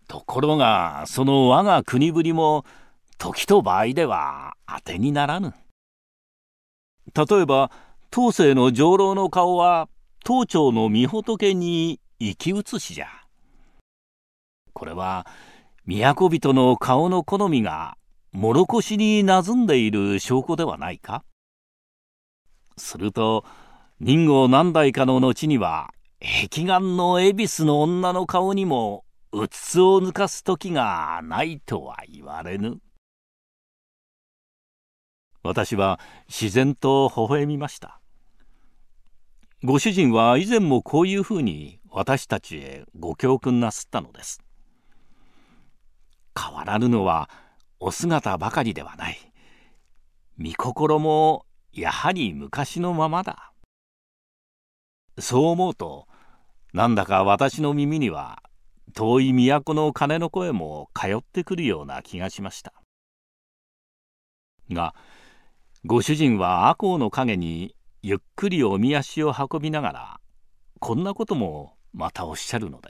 ところがその我が国ぶりも時と場合では当てにならぬ。例えば当世の上老の顔は当朝の御仏に生き写しじゃ。これは都人の顔の好みが諸腰に馴染んでいる証拠ではないか。すると人後何代かの後には壁眼の恵比寿の女の顔にもうつつを抜かす時がないとは言われぬ。私は自然と微笑みました。ご主人は以前もこういうふうに私たちへご教訓なすったのです。変わらぬのはお姿ばかりではない。御心もやはり昔のままだ。そう思うとなんだか私の耳には遠い都の鐘の声も通ってくるような気がしました。がご主人は赤穂の陰にゆっくりおみ足を運びながらこんなこともまたおっしゃるのです。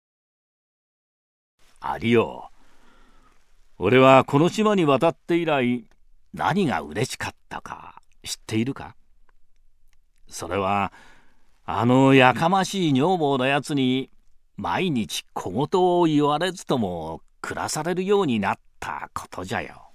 ありよ、俺はこの島に渡って以来何が嬉しかったか知っているか。それはあのやかましい女房のやつに毎日小言を言われずとも暮らされるようになったことじゃよ。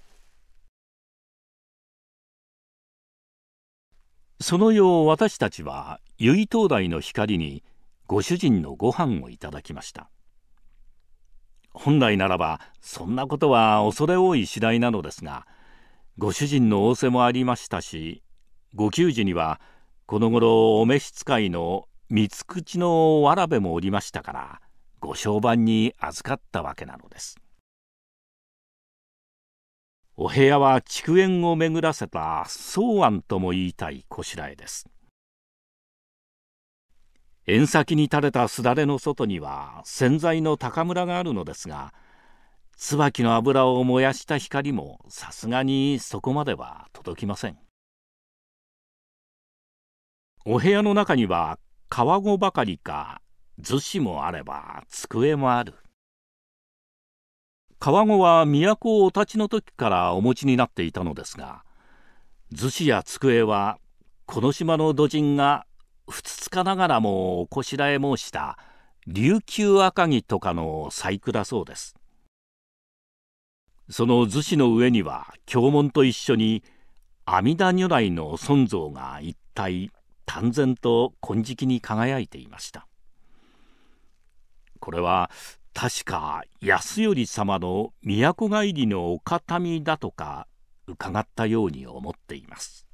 その夜私たちは由比灯台の光にご主人のご飯をいただきました。本来ならばそんなことは恐れ多い次第なのですが、ご主人の仰せもありましたし、ご給仕にはこの頃お召使いの三つ口のわらべもおりましたから、ご商売に預かったわけなのです。お部屋は竹園を巡らせた草庵とも言いたいこしらえです。縁先に垂れたすだれの外には洗剤の高村があるのですが、椿の油を燃やした光もさすがにそこまでは届きません。お部屋の中には川子ばかりか厨子もあれば机もある。川子は都をお立ちの時からお持ちになっていたのですが、厨子や机はこの島の土人がふつつかながらもおこしらえ申した琉球赤城とかの細工だそうです。その厨子の上には経文と一緒に阿弥陀如来の尊像が一体端然と金色に輝いていました。これは確か安頼様の都帰りのお形見だとか伺ったように思っています。